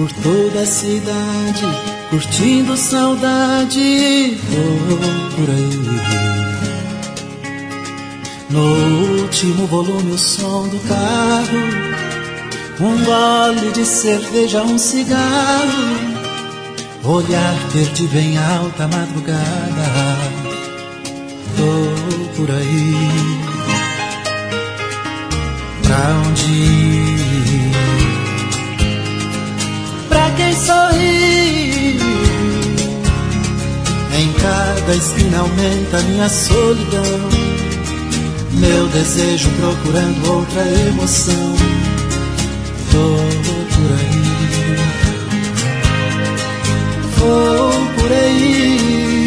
por toda a cidade, curtindo saudade, vou por aí. No último volume o som do carro, um gole de cerveja, um cigarro, olhar perdido em alta madrugada, tô por aí. Pra onde ir? Pra quem sorri? Em cada esquina aumenta minha solidão, meu desejo procurando outra emoção, tô por aí. Vou por aí.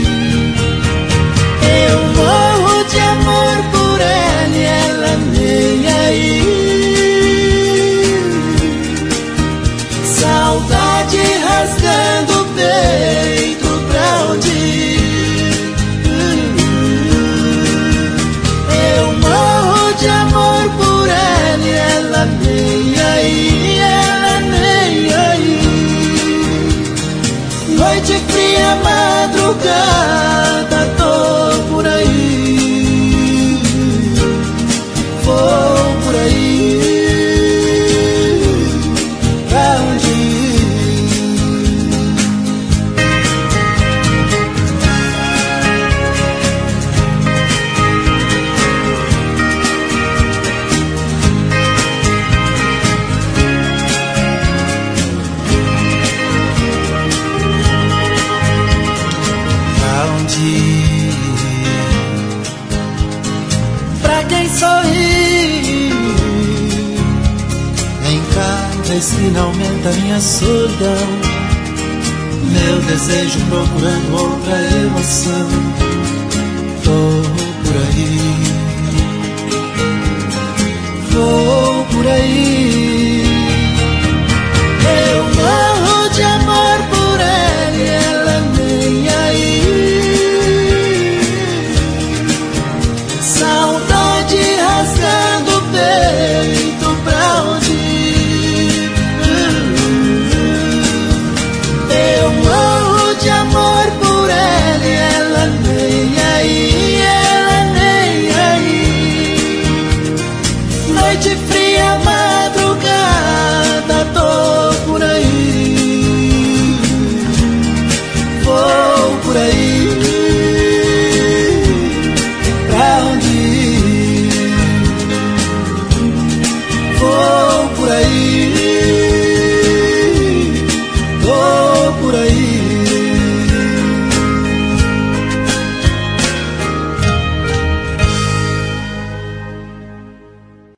Eu morro de amor por ela e ela nem aí. Saudade rasgando o peito, pra onde ir? Eu morro de amor por ela e ela nem aí, ela nem aí. Noite fria, madrugada, tô por aí, vou por aí, pra onde ir? Pra quem sorri, em cada esquina aumenta minha solidão, meu desejo procurando outra emoção, tô por aí, vou